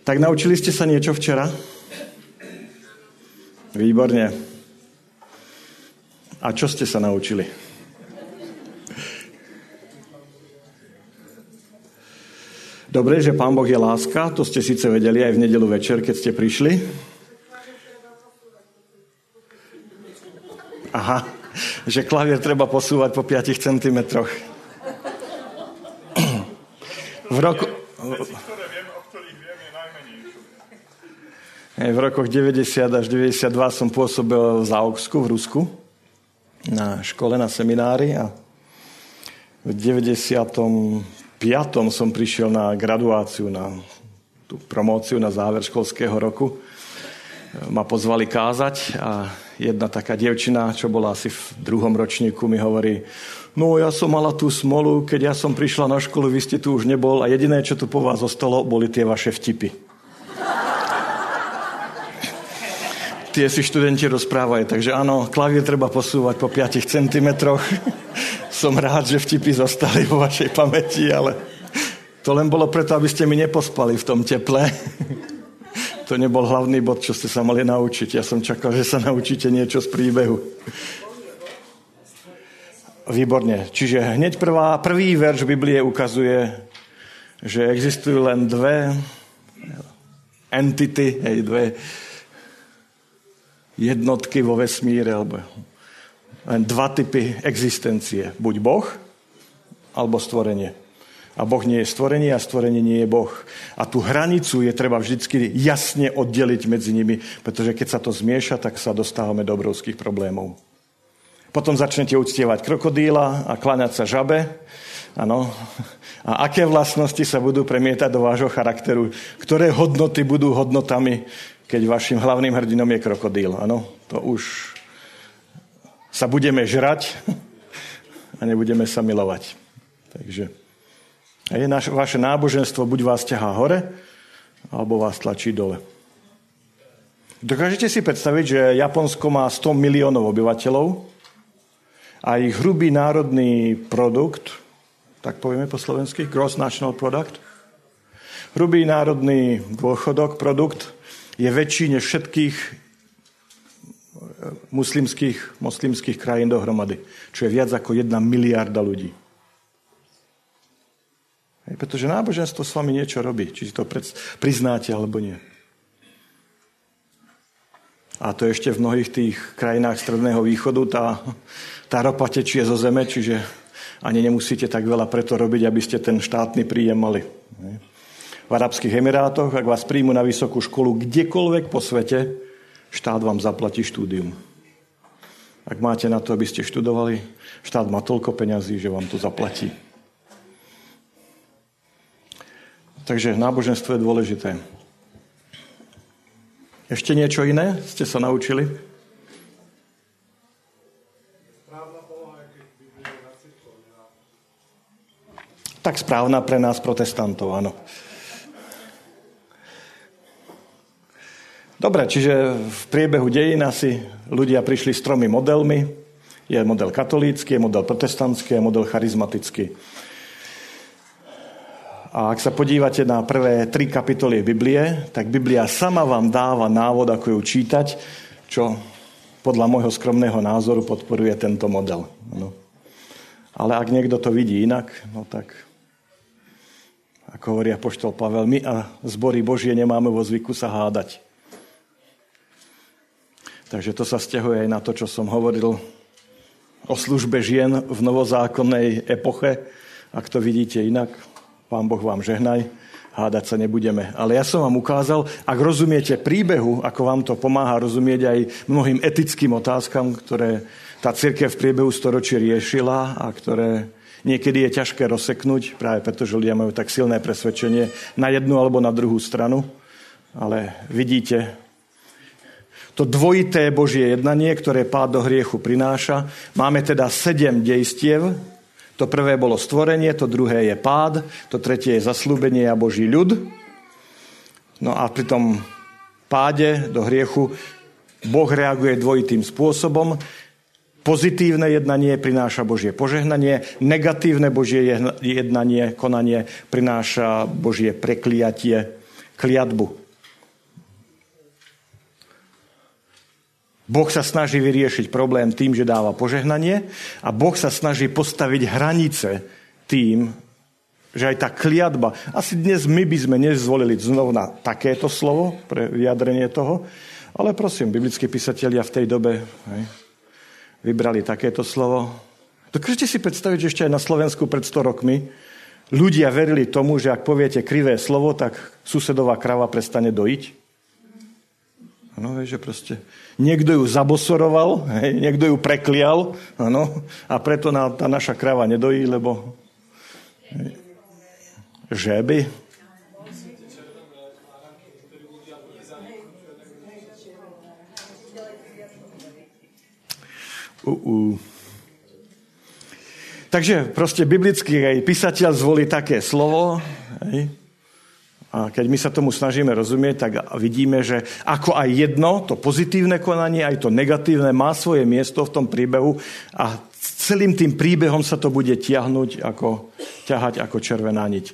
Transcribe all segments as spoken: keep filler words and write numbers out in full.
Tak naučili ste sa niečo včera? Výborne. A čo ste sa naučili? Dobre, že Pán Boh je láska, to ste síce vedeli aj v nedeľu večer, keď ste prišli. Aha, že klavier treba posúvať po piatich centimetroch. V roku... V rokoch deväťdesiat až deväťdesiatdva som pôsobil v Zaoksku v Rusku na škole, na seminári a v deväťdesiatom piatom som prišiel na graduáciu, na tú promóciu na záver školského roku. Ma pozvali kázať a jedna taká dievčina, čo bola asi v druhom ročníku, mi hovorí: no ja som mala tú smolu, keď ja som prišla na školu, vy ste tu už nebol a jediné, čo tu po vás zostalo, boli tie vaše vtipy. Tie si študenti rozprávajú, takže áno, klavír treba posúvať po piatich centimetroch. Som rád, že vtipy zostali vo vašej pamäti, ale to len bolo preto, aby ste mi nepospali v tom teple. To nebol hlavný bod, čo ste sa mali naučiť. Ja som čakal, že sa naučíte niečo z príbehu. Výborne. Čiže hneď prvá, prvý verš Biblie ukazuje, že existujú len dve entity, hej, dve jednotky vo vesmíre, alebo len dva typy existencie. Buď Boh, alebo stvorenie. A Boh nie je stvorenie a stvorenie nie je Boh. A tú hranicu je treba vždycky jasne oddeliť medzi nimi, pretože keď sa to zmieša, tak sa dostávame do obrovských problémov. Potom začnete uctievať krokodíla a kláňať sa žabe. Áno. A aké vlastnosti sa budú premietať do vášho charakteru? Ktoré hodnoty budú hodnotami, keď vašim hlavným hrdinom je krokodíl? Áno. To už sa budeme žrať a nebudeme sa milovať. Takže a je naš, vaše náboženstvo buď vás ťahá hore, alebo vás tlačí dole. Dokážete si predstaviť, že Japonsko má sto miliónov obyvateľov a ich hrubý národný produkt, tak povieme po slovensky, gross national product, hrubý národný dôchodok, produkt, je väčší než všetkých muslimských, moslimských krajín dohromady, čo je viac ako jedna miliarda ľudí. Pretože náboženstvo s vami niečo robí, či si to priznáte alebo nie. A to ešte v mnohých tých krajinách Stredného východu tá, tá ropa tečie zo zeme, čiže ani nemusíte tak veľa preto robiť, aby ste ten štátny príjem mali. V Arabských Emirátoch, ak vás príjmu na vysokú školu kdekoľvek po svete, štát vám zaplatí štúdium. Ak máte na to, aby ste študovali, štát má toľko peňazí, že vám to zaplatí. Takže náboženstvo je dôležité. Ešte niečo iné ste sa naučili? Tak správna pre nás protestantov, áno. Dobre, čiže v priebehu dejín asi ľudia prišli s tromi modelmi. Je model katolícky, je model protestantský a model charizmatický. A ak sa podívate na prvé tri kapitoly Biblie, tak Biblia sama vám dáva návod, ako ju čítať, čo podľa môjho skromného názoru podporuje tento model. No. Ale ak niekto to vidí inak, no tak, ako hovorí apoštol Pavel, my a zbory Božie nemáme vo zvyku sa hádať. Takže to sa vzťahuje aj na to, čo som hovoril o službe žien v novozákonnej epoche. Ak to vidíte inak, Pán Boh vám žehnaj, hádať sa nebudeme. Ale ja som vám ukázal, ak rozumiete príbehu, ako vám to pomáha rozumieť aj mnohým etickým otázkam, ktoré tá cirkev v priebehu storočí riešila a ktoré niekedy je ťažké rozseknúť, práve preto, že ľudia majú tak silné presvedčenie na jednu alebo na druhú stranu. Ale vidíte, to dvojité Božie jednanie, ktoré pád do hriechu prináša. Máme teda sedem dejstiev. To prvé bolo stvorenie, to druhé je pád, to tretie je zasľúbenie a Boží ľud. No a pri tom páde do hriechu Boh reaguje dvojitým spôsobom. Pozitívne jednanie prináša Božie požehnanie, negatívne Božie jednanie, konanie prináša Božie prekliatie, kliatbu. Boh sa snaží vyriešiť problém tým, že dáva požehnanie a Boh sa snaží postaviť hranice tým, že aj tá kliatba, asi dnes my by sme nezvolili znovu na takéto slovo pre vyjadrenie toho, ale prosím, biblickí písatelia v tej dobe hej, vybrali takéto slovo. Dokážete si predstaviť, že ešte aj na Slovensku pred sto rokmi ľudia verili tomu, že ak poviete krivé slovo, tak susedová krava prestane dojiť? Áno, že proste niekto ju zabosoroval, hej, niekto ju preklial, áno, a preto na, tá naša krava nedojí, lebo hej, žeby. Uh, uh. Takže proste biblický aj písateľ zvolí také slovo, hej, a keď my sa tomu snažíme rozumieť, tak vidíme, že ako aj jedno, to pozitívne konanie, aj to negatívne má svoje miesto v tom príbehu a celým tým príbehom sa to bude tiahnuť, ako, ťahať ako červená niť.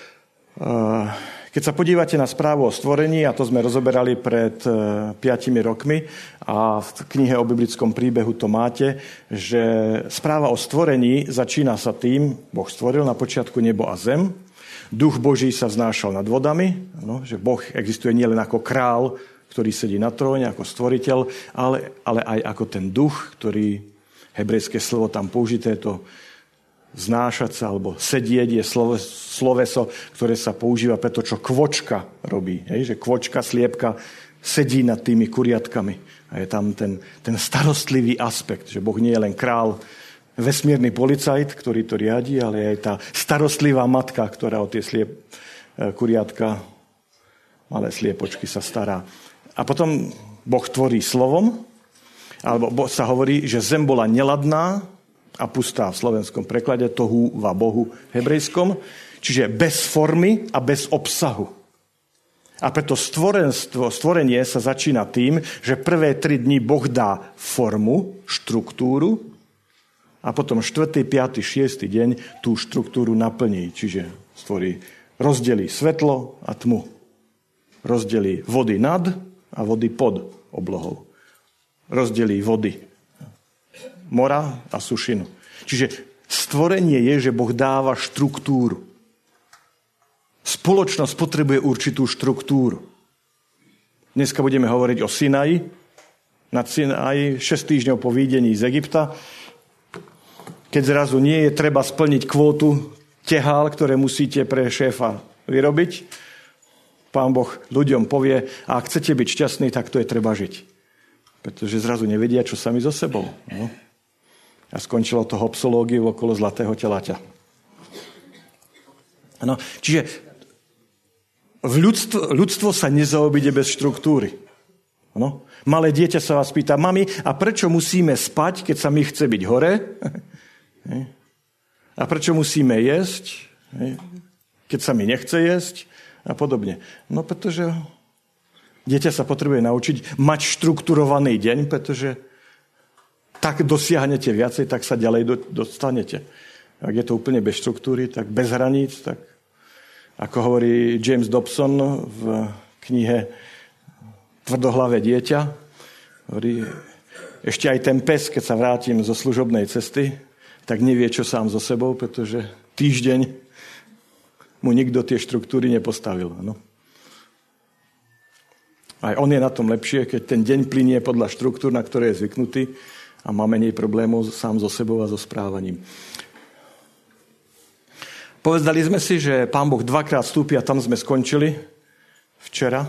Keď sa podívate na správu o stvorení, a to sme rozoberali pred piatimi rokmi a v knihe o biblickom príbehu to máte, že správa o stvorení začína sa tým, Boh stvoril na počiatku nebo a zem, Duch Boží sa vznášal nad vodami, no, že Boh existuje nielen ako král, ktorý sedí na tróne, ako stvoriteľ, ale, ale aj ako ten duch, ktorý, hebrejské slovo tam použité, to znášať sa alebo sedieť je slovo, sloveso, ktoré sa používa pre to, čo kvočka robí. Hej? Že kvočka, sliepka sedí nad tými kuriatkami. A je tam ten, ten starostlivý aspekt, že Boh nie je len král, vesmírny policajt, ktorý to riadi, ale aj tá starostlivá matka, ktorá o tie sliep, kuriatka, malé sliepočky sa stará. A potom Boh tvorí slovom, alebo sa hovorí, že zem bola neladná a pustá v slovenskom preklade, tohu va bohu hebrejskom, čiže bez formy a bez obsahu. A preto stvorenstvo, stvorenie sa začína tým, že prvé tri dni Boh dá formu, štruktúru, a potom štvrtý, piaty, šiestý deň tú štruktúru naplní. Čiže stvorí, rozdelí svetlo a tmu. Rozdelí vody nad a vody pod oblohou. Rozdelí vody mora a sušinu. Čiže stvorenie je, že Boh dáva štruktúru. Spoločnosť potrebuje určitú štruktúru. Dneska budeme hovoriť o Sinaji. Nad Sinaji šesť týždňov po výjdení z Egypta, keď zrazu nie je treba splniť kvótu tehál, ktoré musíte pre šéfa vyrobiť, Pán Boh ľuďom povie, a ak chcete byť šťastní, tak to je treba žiť. Pretože zrazu nevedia, čo sami so sebou. No. A skončilo to hopsológiu okolo zlatého telaťa. No, čiže v ľudstvo, ľudstvo sa nezaobíde bez štruktúry. No. Malé dieťa sa vás pýta, mami, a prečo musíme spať, keď sa mi chce byť hore? A prečo musíme jesť, keď sa mi nechce jesť a podobne. No pretože dieťa sa potrebuje naučiť mať štrukturovaný deň, pretože tak dosiahnete viacej, tak sa ďalej dostanete. Ak je to úplne bez štruktúry, tak bez hraníc, tak ako hovorí James Dobson v knihe Tvrdohlavé dieťa, hovorí, ešte aj ten pes, keď sa vrátim zo služobnej cesty, tak nevie, čo sám so sebou, pretože týždeň mu nikto tie štruktúry nepostavil. No. Aj on je na tom lepšie, keď ten deň plynie podľa štruktúr, na ktoré je zvyknutý a má menej problémov sám so sebou a so správaním. Povedali sme si, že Pán Boh dvakrát vstúpi a tam sme skončili včera.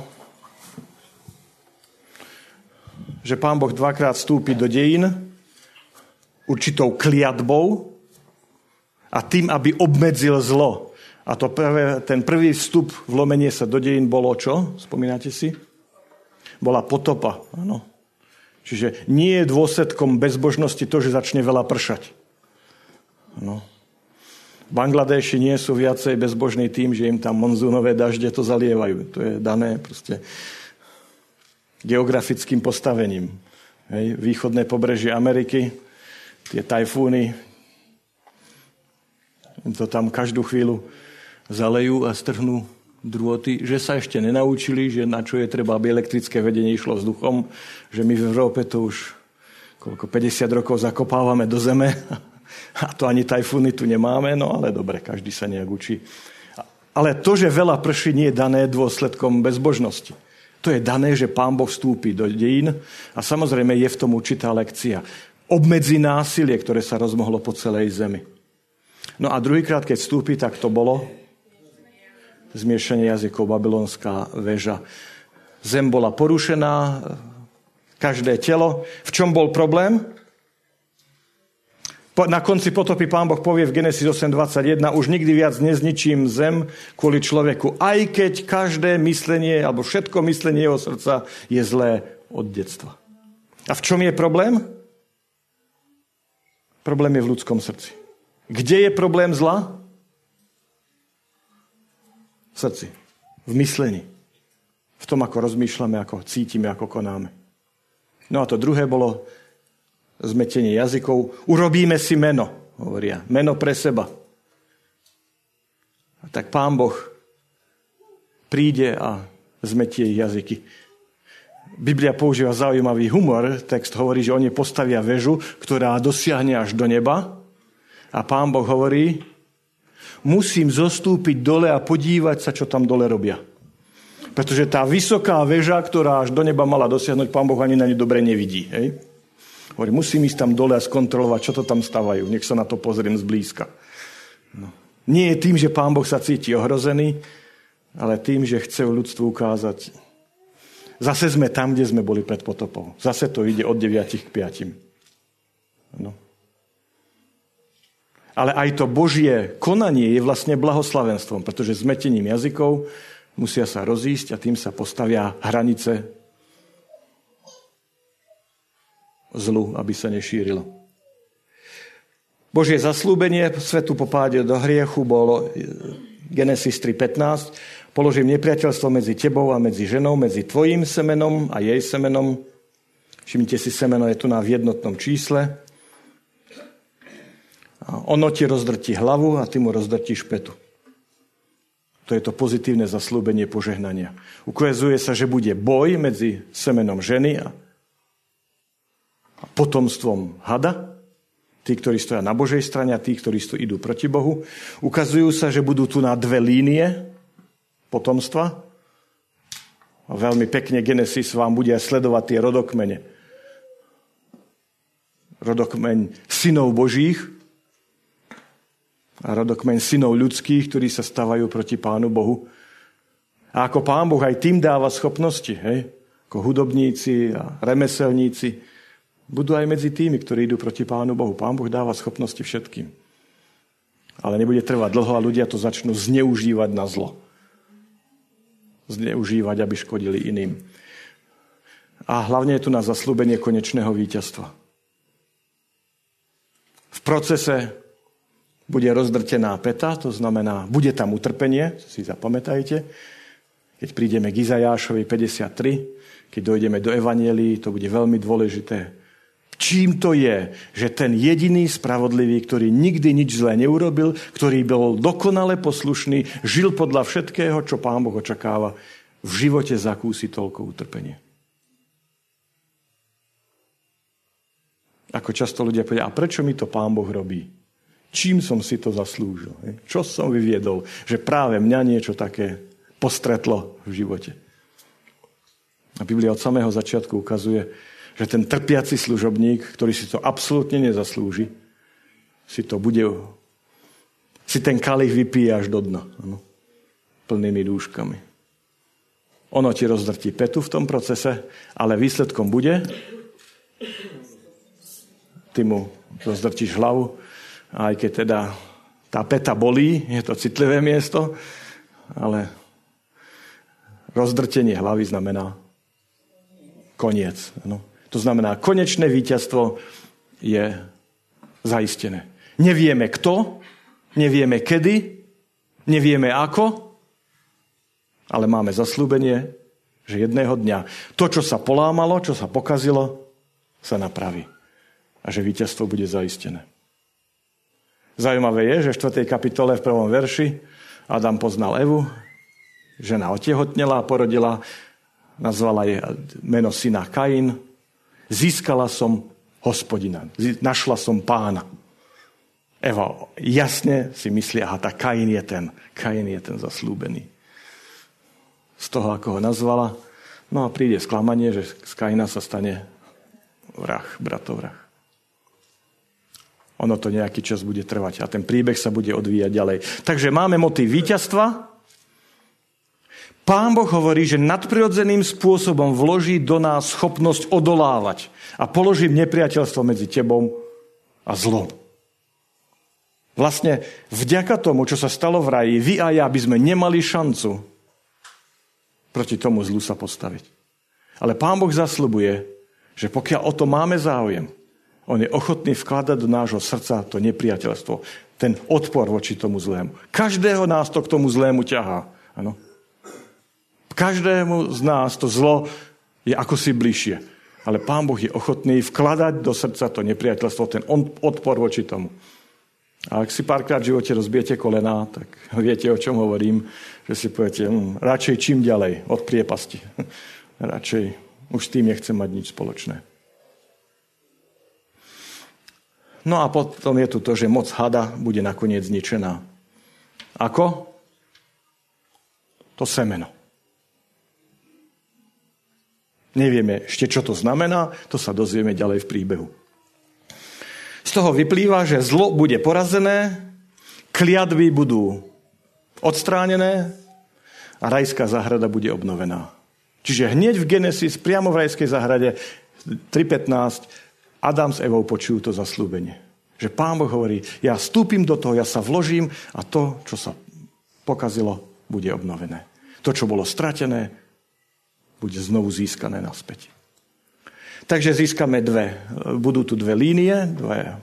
Že Pán Boh dvakrát vstúpi do dejín určitou kliatbou a tým, aby obmedzil zlo. A to prvé, ten prvý vstup, vlomenie sa do dejín bolo čo? Spomínate si? Bola potopa. Áno. Čiže nie je dôsledkom bezbožnosti to, že začne veľa pršať. Áno. Bangladeši nie sú viacej bezbožní tým, že im tam monzúnové dažde to zalievajú. To je dané proste geografickým postavením. Hej. Východné pobrežie Ameriky, tie tajfúny, to tam každú chvíľu zalejú a strhnú drôty, že sa ešte nenaučili, že na čo je treba, aby elektrické vedenie išlo vzduchom, že my v Európe to už koľko, päťdesiat rokov zakopávame do zeme a to ani tajfúny tu nemáme, no ale dobre, každý sa nejak učí. Ale to, že veľa prší, nie je dané dôsledkom bezbožnosti. To je dané, že Pán Boh vstúpi do dejín a samozrejme je v tom určitá lekcia. Obmedzí násilie, ktoré sa rozmohlo po celej zemi. No a druhýkrát, keď vstúpi, tak to bolo zmiešanie jazykov, babylonská väža. Zem bola porušená, každé telo. V čom bol problém? Na konci potopy Pán Boh povie v Genesis osem dvadsaťjeden, už nikdy viac nezničím zem kvôli človeku, aj keď každé myslenie, alebo všetko myslenie jeho srdca je zlé od detstva. A v čom je problém? Problém je v ľudskom srdci. Kde je problém zla? V srdci. V myslení. V tom, ako rozmýšľame, ako cítime, ako konáme. No a to druhé bolo zmetenie jazykov. Urobíme si meno, hovoria. Meno pre seba. A tak Pán Boh príde a zmetie jazyky. Biblia používa zaujímavý humor. Text hovorí, že oni postavia väžu, ktorá dosiahne až do neba. A Pán Boh hovorí, musím zostúpiť dole a podívať sa, čo tam dole robia. Pretože tá vysoká väža, ktorá až do neba mala dosiahnuť, Pán Boh ani na ňu dobre nevidí. Hej? Hovorí, musím ísť tam dole a skontrolovať, čo to tam stavajú. Nech sa na to pozriem zblízka. No. Nie je tým, že Pán Boh sa cíti ohrozený, ale tým, že chce ľudstvu ukázať. Zase sme tam, kde sme boli pred potopou. Zase to ide od deviatich k piatim. No. Ale aj to Božie konanie je vlastne blahoslavenstvom, pretože zmetením jazykov musia sa rozísť a tým sa postavia hranice zlu, aby sa nešírilo. Božie zaslúbenie svetu po páde do hriechu bolo Genesis tri pätnásť. Položím nepriateľstvo medzi tebou a medzi ženou, medzi tvojím semenom a jej semenom. Všimnite si, semeno je tu na v jednotnom čísle. A ono ti rozdrtí hlavu a ty mu rozdrtíš petu. To je to pozitívne zaslúbenie požehnania. Ukazuje sa, že bude boj medzi semenom ženy a potomstvom hada. Tí, ktorí stoja na Božej strane a tí, ktorí idú proti Bohu. Ukazujú sa, že budú tu na dve línie potomstva. A veľmi pekne Genesis vám bude aj sledovať tie rodokmene. Rodokmeň synov Božích a rodokmeň synov ľudských, ktorí sa stavajú proti Pánu Bohu. A ako Pán Boh aj tým dáva schopnosti, hej? Ako hudobníci a remeselníci, budú aj medzi tými, ktorí idú proti Pánu Bohu. Pán Boh dáva schopnosti všetkým. Ale nebude trvať dlho a ľudia to začnú zneužívať na zlo. Zneužívať, aby škodili iným. A hlavne je tu na zasľúbenie konečného víťazstva. V procese bude rozdrtená peta, to znamená, bude tam utrpenie, si zapamätajte. Keď prídeme k Izajášovi päťdesiattri, keď dojdeme do Evanielii, to bude veľmi dôležité. Čím to je, že ten jediný spravodlivý, ktorý nikdy nič zlé neurobil, ktorý bol dokonale poslušný, žil podľa všetkého, čo Pán Boh očakáva, v živote zakúsi toľko utrpenie. Ako často ľudia povedia, a prečo mi to Pán Boh robí? Čím som si to zaslúžil? Čo som vyviedol? Že práve mňa niečo také postretlo v živote. A Biblia od samého začiatku ukazuje, že ten trpiaci služobník, ktorý si to absolútne nezaslúži, si to bude, si ten kalich vypije až do dna. Ano, plnými dúškami. Ono ti rozdrtí petu v tom procese, ale výsledkom bude, ty mu rozdrtíš hlavu, a aj keď teda tá peta bolí, je to citlivé miesto, ale rozdrtenie hlavy znamená koniec. No. To znamená, konečné víťazstvo je zaistené. Nevieme kto, nevieme kedy, nevieme ako, ale máme zasľúbenie, že jedného dňa to, čo sa polámalo, čo sa pokazilo, sa napraví. A že víťazstvo bude zaistené. Zaujímavé je, že v štvrtej kapitole v prvom verši Adam poznal Evu, žena otehotnela a porodila, nazvala jej meno syna Kain. Získala som Hospodina, našla som Pána. Eva jasne si myslí, aha, tá Kain je ten, Kain je ten zaslúbený. Z toho, ako ho nazvala, no a príde sklamanie, že z Kaina sa stane vrah, bratovrah. Ono to nejaký čas bude trvať a ten príbeh sa bude odvíjať ďalej. Takže máme motív víťazstva. Pán Boh hovorí, že nadprirodzeným spôsobom vloží do nás schopnosť odolávať a položí nepriateľstvo medzi tebou a zlom. Vlastne vďaka tomu, čo sa stalo v raji, vy a ja by sme nemali šancu proti tomu zlu sa postaviť. Ale Pán Boh zasľubuje, že pokiaľ o to máme záujem, on je ochotný vkladať do nášho srdca to nepriateľstvo, ten odpor voči tomu zlému. Každého nás to k tomu zlému ťahá. Ano? Každému z nás to zlo je ako si bližšie. Ale Pán Boh je ochotný vkladať do srdca to nepriateľstvo, ten odpor voči tomu. A ak si párkrát v živote rozbijete kolená, tak viete, o čom hovorím, že si poviete, hm, radšej čím ďalej od priepasti. Radšej už s tým nechcem mať nič spoločné. No a potom je tu to, že moc hada bude nakoniec zničená. Ako? To semeno. Nevieme ešte, čo to znamená, to sa dozvieme ďalej v príbehu. Z toho vyplýva, že zlo bude porazené, kliatby budú odstránené a rajská záhrada bude obnovená. Čiže hneď v Genesis, priamo v rajskej záhrade tri pätnásť, Adam s Evou počujú to zasľúbenie. Že Pán Boh hovorí, ja vstúpim do toho, ja sa vložím a to, čo sa pokazilo, bude obnovené. To, čo bolo stratené, bude znovu získané naspäť. Takže získame dve, budú tu dve línie, dve,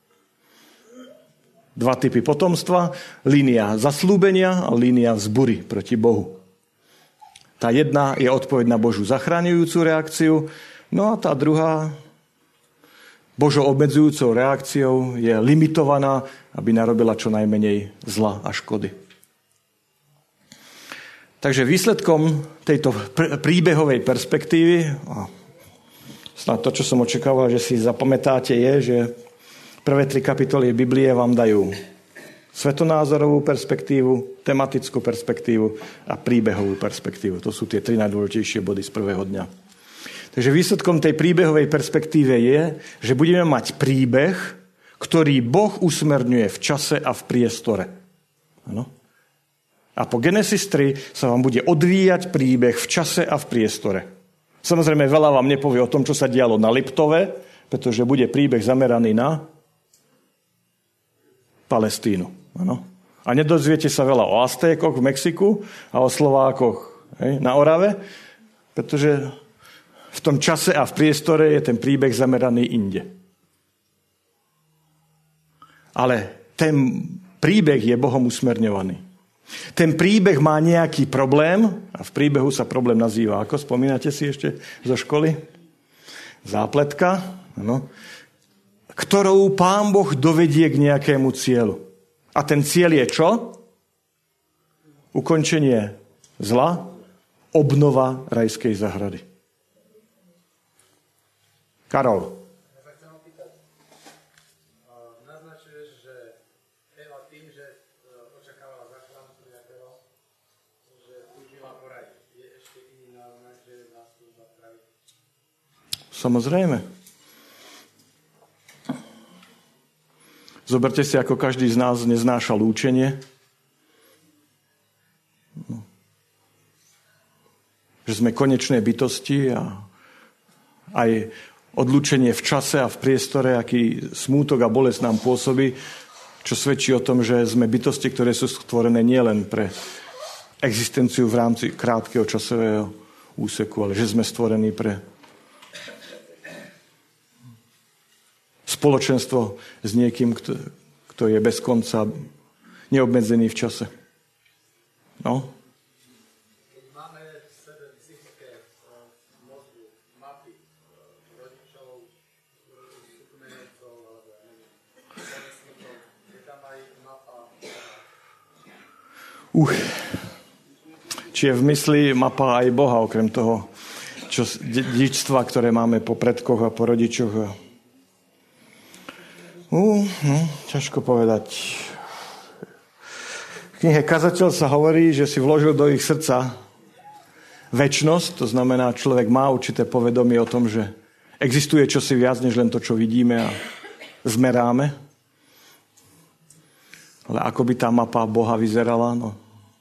dva typy potomstva, línia zaslúbenia a línia vzbury proti Bohu. Tá jedna je odpoveď na Božiu zachraňujúcu reakciu, no a tá druhá Božou obmedzujúcou reakciou je limitovaná, aby narobila čo najmenej zla a škody. Takže výsledkom tejto pr- príbehovej perspektívy, a snad to, čo som očakával, že si zapamätáte, je, že prvé tri kapitoly Biblie vám dajú svetonázorovú perspektívu, tematickú perspektívu a príbehovú perspektívu. To sú tie tri najdôležitejšie body z prvého dňa. Takže výsledkom tej príbehovej perspektíve je, že budeme mať príbeh, ktorý Boh usmerňuje v čase a v priestore. Áno? A po Genesis tri sa vám bude odvíjať príbeh v čase a v priestore. Samozrejme, veľa vám nepovie o tom, čo sa dialo na Liptove, pretože bude príbeh zameraný na Palestínu. Áno? A nedozviete sa veľa o Aztékoch v Mexiku a o Slovákoch, hej, na Orave, pretože v tom čase a v priestore je ten príbeh zameraný inde. Ale ten príbeh je Bohom usmerňovaný. Ten príbeh má nejaký problém a v príbehu sa problém nazýva, ako spomínate si ešte zo školy? Zápletka, ano, ktorou Pán Boh dovedie k nejakému cieľu. A ten cieľ je čo? Ukončenie zla, obnova rajskej záhrady. Karol. Samozrejme. Zoberte si, ako každý z nás neznáša lúčenie. No. Že sme konečné bytosti a aj odlúčenie v čase a v priestore, aký smútok a bolesť nám pôsobí, čo svedčí o tom, že sme bytosti, ktoré sú stvorené nielen pre existenciu v rámci krátkeho časového úseku, ale že sme stvorení pre spoločenstvo s niekým, kto, kto je bez konca, neobmedzený v čase. No? Keď máme v sebe psychické mozgu, mapy, rodičov, súkmencov, alebo ja neviem, zamestníkov, je tam aj mapa. Uh. či je v mysli mapa aj Boha, okrem toho čo, dedičstva, ktoré máme po predkoch a po rodičoch. Uh, no, ťažko povedať. V knihe Kazateľ sa hovorí, že si vložil do ich srdca večnosť, to znamená, človek má určité povedomie o tom, že existuje čosi viac, než len to, čo vidíme a zmeráme. Ale ako by tá mapa Boha vyzerala? No.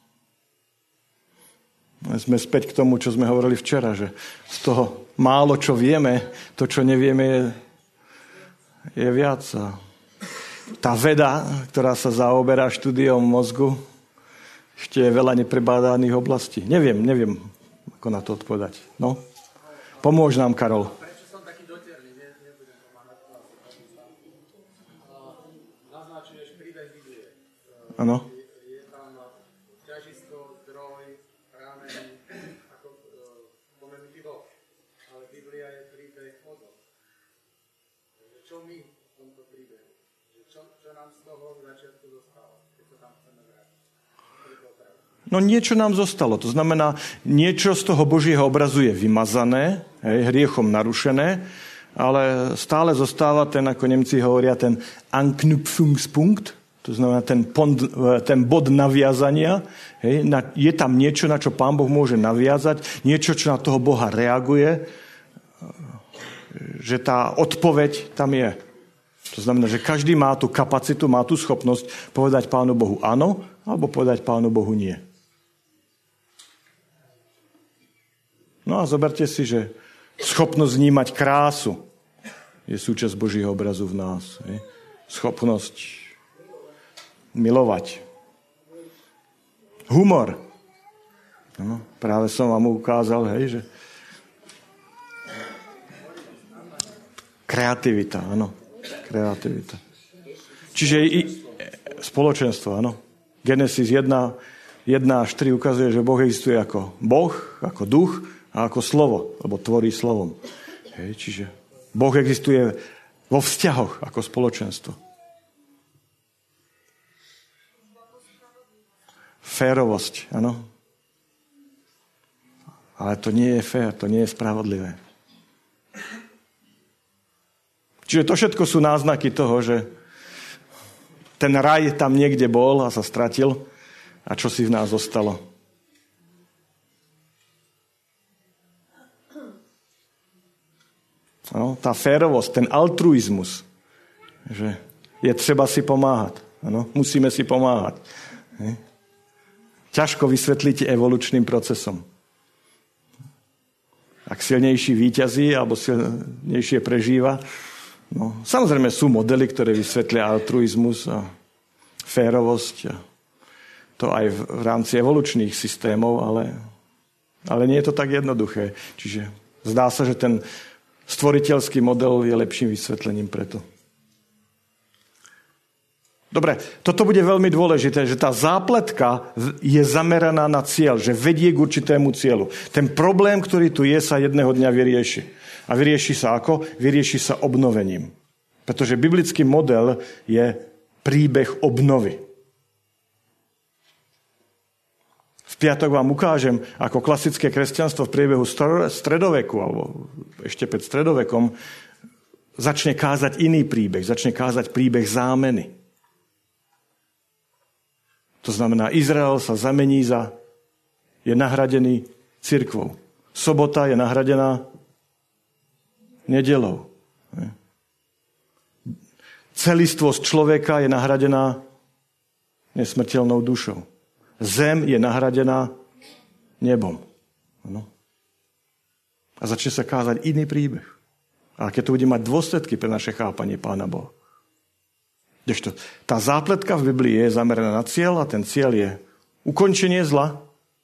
Sme späť k tomu, čo sme hovorili včera, že z toho málo, čo vieme, to, čo nevieme, je, je viac. A tá veda, ktorá sa zaoberá štúdiom mozgu, ešte je veľa neprebádaných oblastí. Neviem, neviem, ako na to odpovedať. No, pomôž nám, Karol. Prečo som taký dotierný? Ne, nebudem pomáhať. Naznačuješ príbeh Biblie. Áno. Je tam ťažisko, zdroj, prameň, ako spomenutý Boh. Ale Biblia je príbeh o Bohu. Čo my v tomto príbehu? Čo, čo nám z toho v začiatku zostáva, keď sa tam chceme vrátiť? No niečo nám zostalo. To znamená, niečo z toho Božieho obrazu je vymazané, hej, hriechom narušené, ale stále zostáva ten, ako Nemci hovoria, ten Anknüpfungspunkt, to znamená ten, pond, ten bod naviazania. Hej, na, je tam niečo, na čo Pán Boh môže naviazať, niečo, čo na toho Boha reaguje, že tá odpoveď tam je. To znamená, že každý má tú kapacitu, má tú schopnosť povedať Pánu Bohu áno, alebo povedať Pánu Bohu nie. No a zoberte si, že schopnosť vnímať krásu je súčasť Božieho obrazu v nás. Je? Schopnosť milovať. Humor. No, práve som vám ukázal, hej, že kreativita, áno. Kreativita. Čiže i spoločenstvo, áno. Genesis jedna, jedna až tri ukazuje, že Boh existuje ako Boh, ako duch, a ako slovo, lebo tvorí slovom. Hej, čiže Boh existuje vo vzťahoch ako spoločenstvo. Férovosť, áno. Ale to nie je fér, to nie je spravodlivé. Čiže to všetko sú náznaky toho, že ten raj tam niekde bol a sa stratil a čo si v nás zostalo. No, tá férovosť, ten altruizmus, že je treba si pomáhať. Ano, musíme si pomáhať. Ne? Ťažko vysvetliť evolučným procesom. Ak silnejší víťazí alebo silnejšie prežíva. No, samozrejme sú modely, ktoré vysvetlia altruizmus a férovosť. A to aj v, v rámci evolučných systémov, ale, ale nie je to tak jednoduché. Čiže zdá sa, že ten stvoriteľský model je lepším vysvetlením preto. Dobre, toto bude veľmi dôležité, že tá zápletka je zameraná na cieľ, že vedie k určitému cieľu. Ten problém, ktorý tu je, sa jedného dňa vyrieši. A vyrieši sa ako? Vyrieši sa obnovením. Pretože biblický model je príbeh obnovy. V piatok vám ukážem, ako klasické kresťanstvo v priebehu stredoveku, alebo ešte pred stredovekom, začne kázať iný príbeh, začne kázať príbeh zámeny. To znamená, Izrael sa zamení za, je nahradený cirkvou. Sobota je nahradená nedeľou. Celistvosť človeka je nahradená nesmrteľnou dušou. Zem je nahradená nebom. Ano. A začne sa kázať iný príbeh. A keď to bude mať dôsledky pre naše chápanie Pána Boha. Kdežto tá zápletka v Biblii je zameraná na cieľ a ten cieľ je ukončenie zla.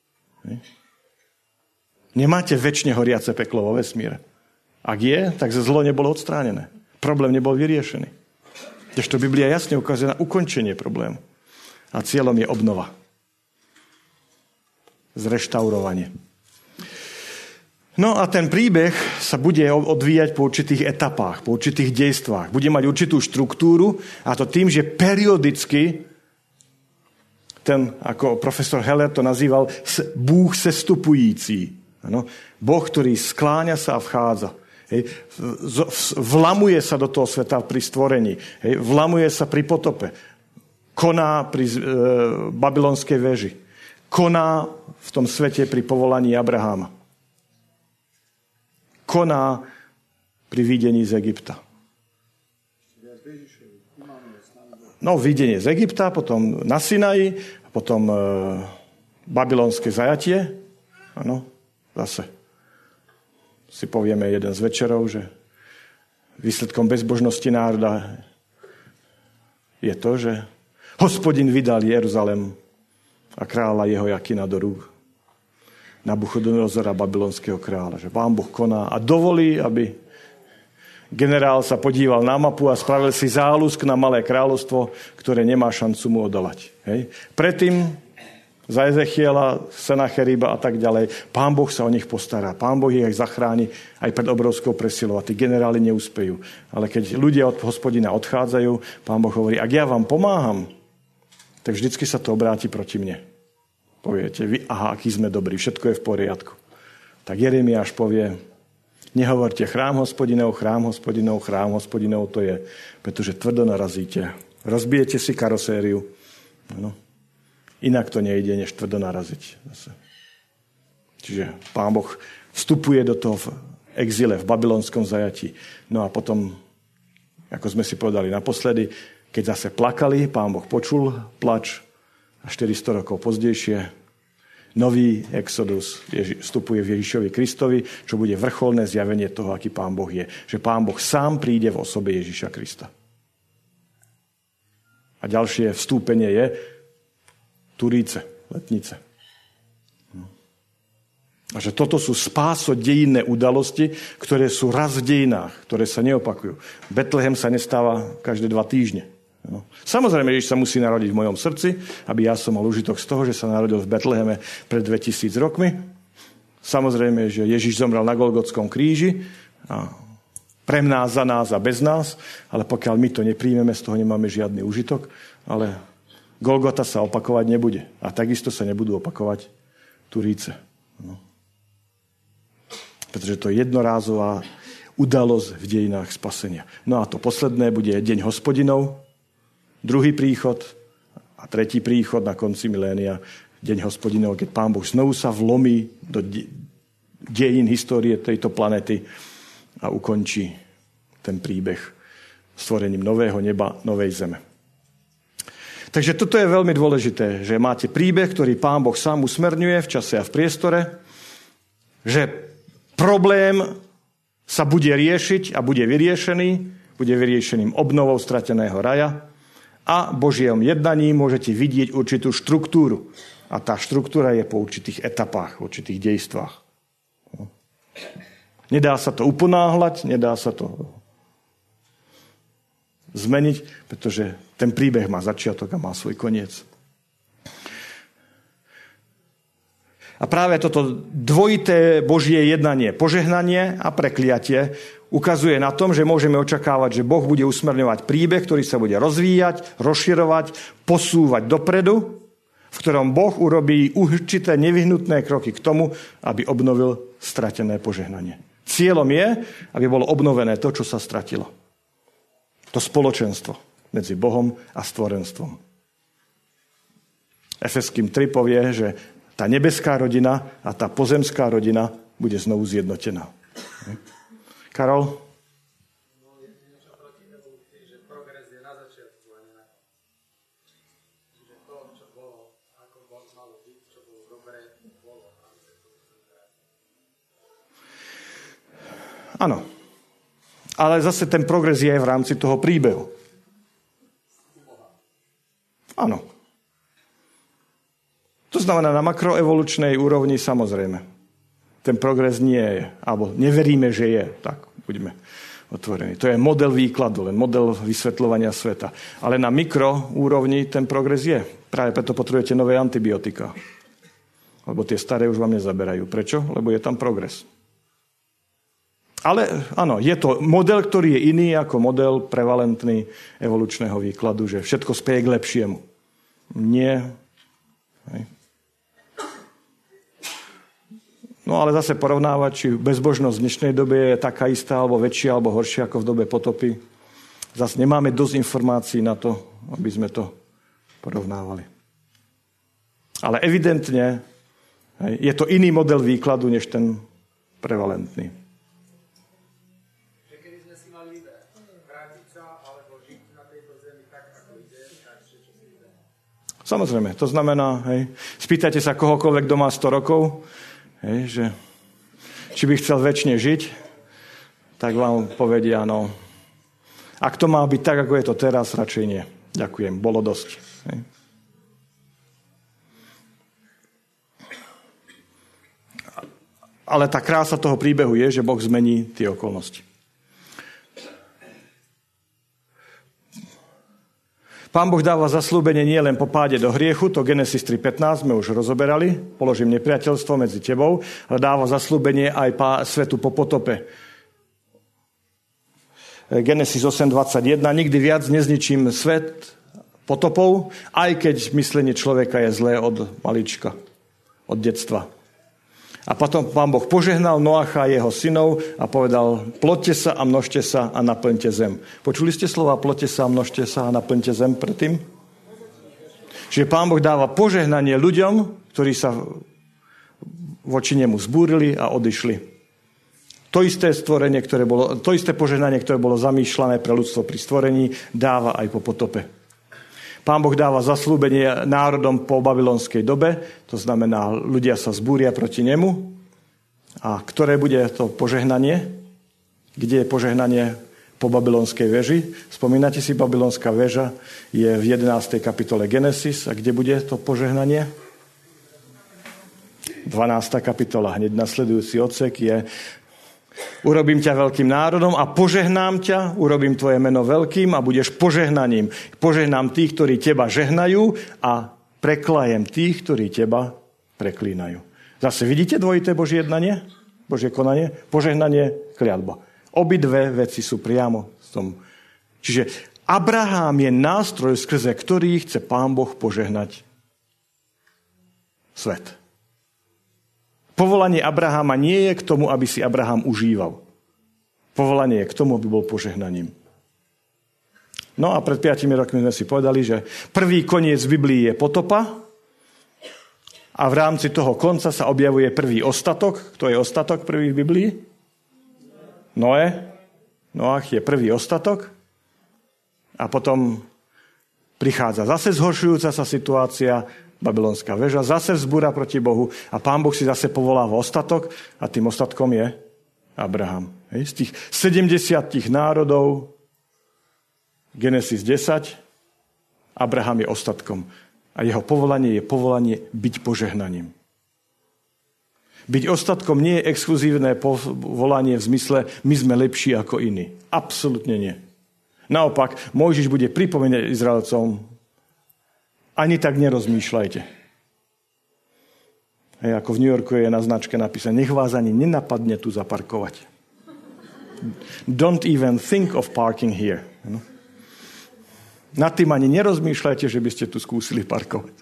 Nemáte večne horiace peklo vo vesmíre. Ak je, tak zlo nebolo odstránené. Problém nebol vyriešený. Kdežto Biblia jasne ukazuje na ukončenie problému. A cieľom je obnova. Zreštaurovanie. No a ten príbeh sa bude odvíjať po určitých etapách, po určitých dejstvách. Bude mať určitú štruktúru a to tým, že periodicky ten, ako profesor Heller to nazýval, Bůh sestupující. Ano? Boh, ktorý skláňa sa a vchádza. Hej. Vlamuje sa do toho sveta pri stvorení. Hej. Vlamuje sa pri potope. Koná pri e, babylonskej veži. Koná v tom svete pri povolaní Abraháma. Koná pri videní z Egypta. No, videnie z Egypta, potom na Sinaji, potom e, babylonské zajatie. Áno, zase si povieme jeden z večerov, že výsledkom bezbožnosti národa je to, že Hospodin vydal Jeruzalem a kráľa Jehojakina do rúk Nabuchodonozora, babylonského kráľa. Že Pán Boh koná a dovolí, aby generál sa podíval na mapu a spravil si záľusk na malé kráľovstvo, ktoré nemá šancu mu odolať. Hej. Predtým za Ezechiela, Senacheriba a tak ďalej, Pán Boh sa o nich postará. Pán Boh ich aj zachráni aj pred obrovskou presilou a tí generáli neúspejú. Ale keď ľudia od Hospodina odchádzajú, Pán Boh hovorí, ak ja vám pomáham, tak vždycky sa to obráti proti mne. Poviete, vy, aha, aký sme dobrí, všetko je v poriadku. Tak Jeremiáš povie, nehovorte chrám Hospodinov, chrám Hospodinov, chrám Hospodinov, to je, pretože tvrdo narazíte. Rozbijete si karosériu. No. Inak to nejde, než tvrdo naraziť. Čiže Pán Boh vstupuje do toho v exile, v babylonskom zajatí. No a potom, ako sme si povedali naposledy, keď zase plakali, Pán Boh počul plač a štyristo rokov pozdejšie nový exodus vstupuje v Ježišovi Kristovi, čo bude vrcholné zjavenie toho, aký Pán Boh je. Že Pán Boh sám príde v osobe Ježiša Krista. A ďalšie vstúpenie je Turíce, letnice. A že toto sú spásodejinné udalosti, ktoré sú raz v dejinách, ktoré sa neopakujú. Betlehem sa nestáva každé dva týždne. No. Samozrejme, Ježiš sa musí narodiť v mojom srdci, aby ja som mal užitok z toho, že sa narodil v Betleheme pred dvetisíc rokmi. Samozrejme, že Ježiš zomrel na Golgotskom kríži a pre nás, za nás a bez nás, ale pokiaľ my to nepríjmeme, z toho nemáme žiadny užitok, ale Golgota sa opakovať nebude. A takisto sa nebudú opakovať Turíce. No. Pretože to je jednorázová udalosť v dejinách spasenia. No a to posledné bude Deň Hospodinov, druhý príchod a tretí príchod na konci milénia, Deň Hospodinov, keď Pán Boh znovu sa vlomí do dejín histórie tejto planety a ukončí ten príbeh stvorením nového neba, novej zeme. Takže toto je veľmi dôležité, že máte príbeh, ktorý Pán Boh sám usmerňuje v čase a v priestore, že problém sa bude riešiť a bude vyriešený, bude vyriešeným obnovou strateného raja a Božím jednaním môžete vidieť určitú štruktúru. A tá štruktúra je po určitých etapách, určitých dejstvách. Nedá sa to uponáhľať, nedá sa to zmeniť, pretože ten príbeh má začiatok a má svoj koniec. A práve toto dvojité Božie jednanie, požehnanie a prekliatie ukazuje na tom, že môžeme očakávať, že Boh bude usmerňovať príbeh, ktorý sa bude rozvíjať, rozširovať, posúvať dopredu, v ktorom Boh urobí určité nevyhnutné kroky k tomu, aby obnovil stratené požehnanie. Cieľom je, aby bolo obnovené to, čo sa stratilo. To spoločenstvo medzi Bohom a stvorenstvom. Efeským tri povie, že tá nebeská rodina a tá pozemská rodina bude znovu zjednotená. Karol? No, je niečo proti tomu, že progres je na začiatku a nie na konci. Čiže to, čo bolo, ako bolo malo byť, čo bolo dobré, bolo. Áno. Ale zase ten progres je v rámci toho príbehu. Áno. To znamená, na makroevolučnej úrovni samozrejme. Ten progres nie je, alebo neveríme, že je. Tak, buďme otvorení. To je model výkladu, len model vysvetľovania sveta. Ale na mikroúrovni ten progres je. Práve preto potrebujete nové antibiotika. Lebo tie staré už vám nezaberajú. Prečo? Lebo je tam progres. Ale áno, je to model, ktorý je iný ako model prevalentný evolučného výkladu, že všetko speje k lepšiemu. Nie, Hej. No ale zase porovnávať, či bezbožnosť v dnešnej dobe je taká istá, alebo väčšia, alebo horšia ako v dobe potopy. Zase nemáme dosť informácií na to, aby sme to porovnávali. Ale evidentne je to iný model výkladu, než ten prevalentný. Že keby sme si mali vybrať, vrátiť sa, alebo žiť na tejto zemi tak, ako ide, tak čo si vyberá. Samozrejme, to znamená, hej, spýtajte sa kohokoľvek, kto má sto rokov, hej, že či by chcel večne žiť, tak vám povedia, no, ak to má byť tak, ako je to teraz, radšej nie. Ďakujem, bolo dosť. Hej. Ale tá krása toho príbehu je, že Boh zmení tie okolnosti. Pán Boh dáva zasľúbenie nie len po páde do hriechu, to Genesis tri pätnásť sme už rozoberali, položím nepriateľstvo medzi tebou, ale dáva zasľúbenie aj pá, svetu po potope. Genesis osem dvadsaťjeden, nikdy viac nezničím svet potopov, aj keď myslenie človeka je zlé od malička, od detstva. A potom Pán Boh požehnal Noacha a jeho synov a povedal, ploďte sa a množte sa a naplňte zem. Počuli ste slova ploďte sa a množte sa a naplňte zem predtým? Čiže Pán Boh dáva požehnanie ľuďom, ktorí sa voči nemu zbúrili a odišli. To isté stvorenie, ktoré bolo, to isté požehnanie, ktoré bolo zamýšľané pre ľudstvo pri stvorení, dáva aj po potope. Pán Boh dáva zasľúbenie národom po babylonskej dobe, to znamená, ľudia sa zbúria proti nemu. A ktoré bude to požehnanie? Kde je požehnanie po babylonskej veži? Spomínate si, babylonská väža je v jedenástej kapitole Genesis. A kde bude to požehnanie? dvanásta kapitola, hneď nasledujúci odsek je urobím ťa veľkým národom a požehnám ťa, urobím tvoje meno veľkým a budeš požehnaním. Požehnám tých, ktorí teba žehnajú a preklajem tých, ktorí teba preklínajú. Zase vidíte dvojité Božie jednanie? Božie konanie? Požehnanie, kliatba. Obidve veci sú priamo v tom. Čiže Abraham je nástroj, skrze ktorý chce Pán Boh požehnať svet. Povolanie Abraháma nie je k tomu, aby si Abraham užíval. Povolanie je k tomu, aby bol požehnaním. No a pred piatimi rokmi sme si povedali, že prvý koniec v Biblii je potopa a v rámci toho konca sa objavuje prvý ostatok. Kto je ostatok prvý v Biblii? Noé. Noach je prvý ostatok. A potom prichádza zase zhoršujúca sa situácia, babylonská väža, zase vzbúra proti Bohu a Pán Boh si zase povoláva ostatok a tým ostatkom je Abraham. Hej. Z tých sedemdesiat národov Genesis desať Abraham je ostatkom a jeho povolanie je povolanie byť požehnaním. Byť ostatkom nie je exkluzívne povolanie v zmysle my sme lepší ako iní. Absolútne nie. Naopak, Mojžiš bude pripomínať Izraelcom ani tak nerozmýšľajte. Hej, ako v New Yorku je na značke napísané, nech vás ani nenapadne tu zaparkovať. Don't even think of parking here. No. Nad tým ani nerozmýšľajte, že by ste tu skúsili parkovať.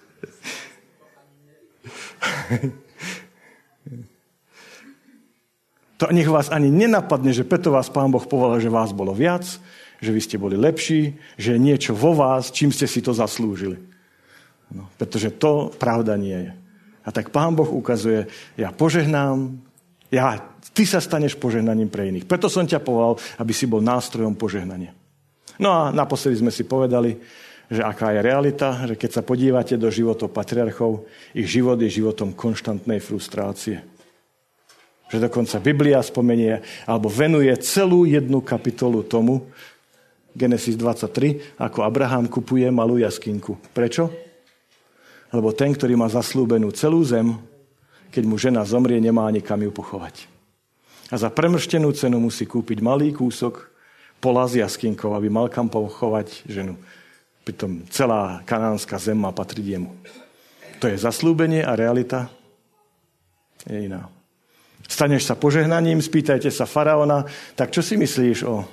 To nech vás ani nenapadne, že preto vás Pán Boh povedal, že vás bolo viac, že vy ste boli lepší, že je niečo vo vás, čím ste si to zaslúžili. No, pretože to pravda nie je. A tak Pán Boh ukazuje, ja požehnám, ja, ty sa staneš požehnaním pre iných. Preto som ťa povolal, aby si bol nástrojom požehnania. No a naposledy sme si povedali, že aká je realita, že keď sa podívate do životov patriarchov, ich život je životom konštantnej frustrácie. Že dokonca Biblia spomenie, alebo venuje celú jednu kapitolu tomu, Genesis dvadsaťtri, ako Abraham kupuje malú jaskynku. Prečo? Lebo ten, ktorý má zaslúbenú celú zem, keď mu žena zomrie, nemá ani kam ju pochovať. A za premrštenú cenu musí kúpiť malý kúsok pola s jaskynkou, aby mal kam pochovať ženu. Pritom celá kanánska zem má patriť jemu. To je zaslúbenie a realita je iná. Staneš sa požehnaním, spýtajte sa faraona, tak čo si myslíš o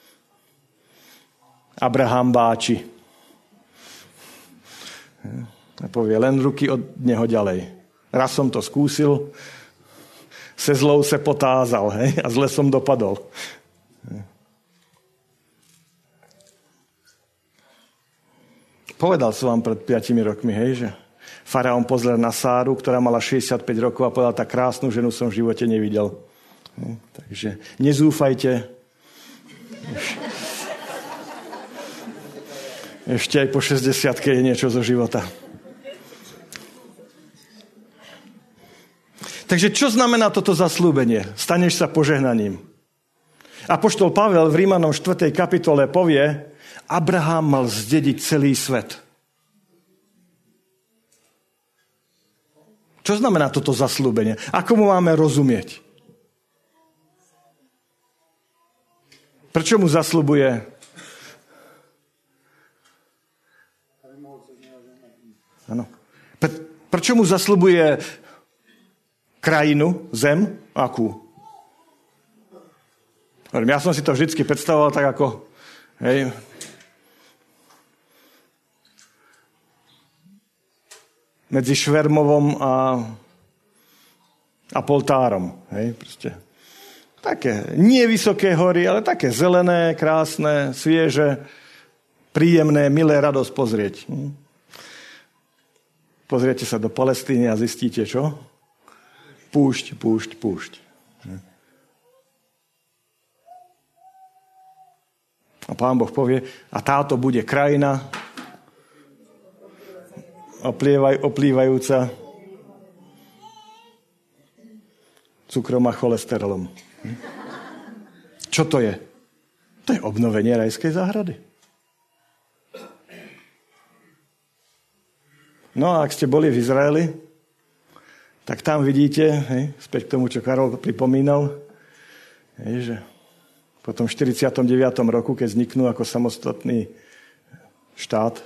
Abraham báči? A povie, len ruky od neho ďalej. Raz som to skúsil, se zlou se potázal, hej, a zle som dopadol. Povedal som vám pred piatimi rokmi, hej, že faraón pozrel na Sáru, ktorá mala šesťdesiatpäť rokov a povedal, tak krásnu ženu som v živote nevidel. Hej, takže nezúfajte. Ešte aj po šesťdesiatke je niečo zo života. Takže čo znamená toto zasľúbenie? Staneš sa požehnaním. Apoštol Pavel v Rímanom štvrtej kapitole povie, Abraham mal zdediť celý svet. Čo znamená toto zasľúbenie? Ako mu máme rozumieť? Prečo mu zasľubuje? Áno. Pre, prečo mu zasľubuje krajinu, zem? Akú? Ja som si to vždycky predstavoval tak ako hej, medzi Švermovom a, a Poltárom. Hej, proste. Také nie vysoké hory, ale také zelené, krásne, svieže, príjemné, milé, radosť pozrieť. Pozriete sa do Palestíny a zistíte, čo? Púšť, púšť, púšť. A Pán Boh povie, a táto bude krajina oplievaj, oplývajúca cukrom a cholesterolom. Čo to je? To je obnovenie rajskej záhrady. No a ak ste boli v Izraeli, tak tam vidíte, hej, späť k tomu, čo Karol pripomínal, hej, že po tom štyridsiatom deviatom roku, keď vzniknú ako samostatný štát,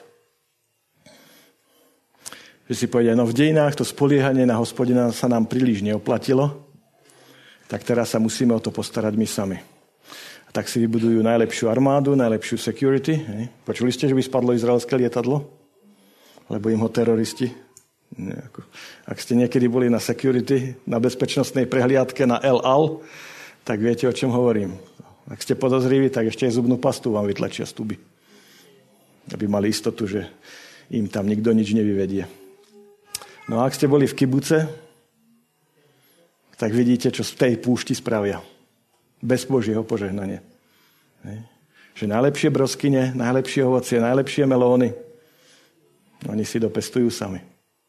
že si povedia, no v dejinách to spoliehanie na Hospodina sa nám príliš neoplatilo, tak teraz sa musíme o to postarať my sami. A tak si vybudujú najlepšiu armádu, najlepšiu security. Hej. Počuli ste, že by spadlo izraelské lietadlo? Lebo im ho teroristi. Ak ste niekedy boli na security, na bezpečnostnej prehliadke na El Al, tak viete, o čom hovorím. Ak ste podozriví, tak ešte aj zubnú pastu vám vytlačia z tuby. Aby mali istotu, že im tam nikto nič nevyvedie. No a ak ste boli v kibuce, tak vidíte, čo z tej púšti spravia. Bez Božieho požehnania. Že najlepšie broskyne, najlepšie ovocie, najlepšie melóny, oni si dopestujú sami.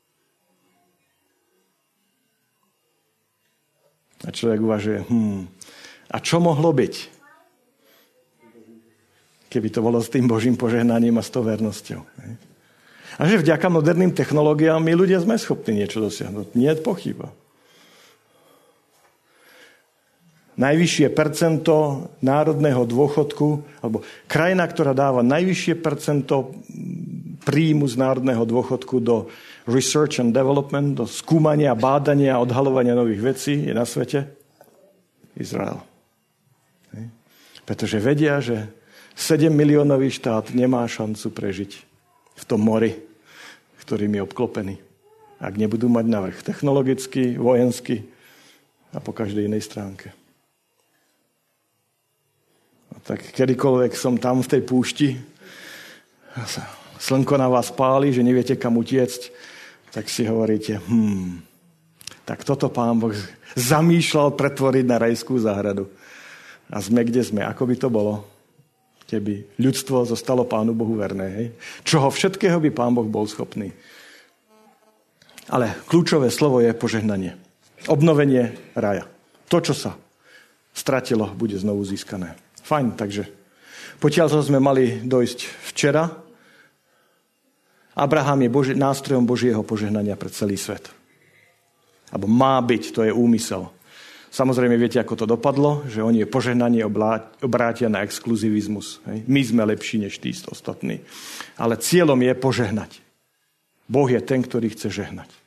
A človek uvažuje, hm, a čo mohlo byť, keby to bolo s tým Božím požehnaním a s tou vernosťou. A že vďaka moderným technológiám my ľudia sme schopní niečo dosiahnuť. Nie je pochyba. Najvyššie percento národného dôchodku, alebo krajina, ktorá dáva najvyššie percento príjmu z národného dôchodku do research and development, do skúmania, bádania a odhalovania nových vecí je na svete Izrael. Pretože vedia, že sedem miliónový štát nemá šancu prežiť v tom mori, ktorým je obklopený. Ak nebudú mať navrch technologicky, vojensky a po každej inej stránke. A tak kedykoľvek som tam v tej púšti, slnko na vás páli, že neviete kam utiecť, tak si hovoríte, hm, tak toto Pán Boh zamýšľal pretvoriť na rajskú záhradu. A sme, kde sme. Ako by to bolo, keby ľudstvo zostalo Pánu Bohu verné. Hej? Čoho všetkého by Pán Boh bol schopný. Ale kľúčové slovo je požehnanie. Obnovenie raja. To, čo sa stratilo, bude znovu získané. Fajn, takže potiaľ sme mali dojsť včera, Abraham je Boži, nástrojom Božieho požehnania pre celý svet. Alebo má byť, to je úmysel. Samozrejme, viete, ako to dopadlo, že oni požehnanie obrátia na exkluzivizmus. Hej? My sme lepší než tí ostatní. Ale cieľom je požehnať. Boh je ten, ktorý chce žehnať.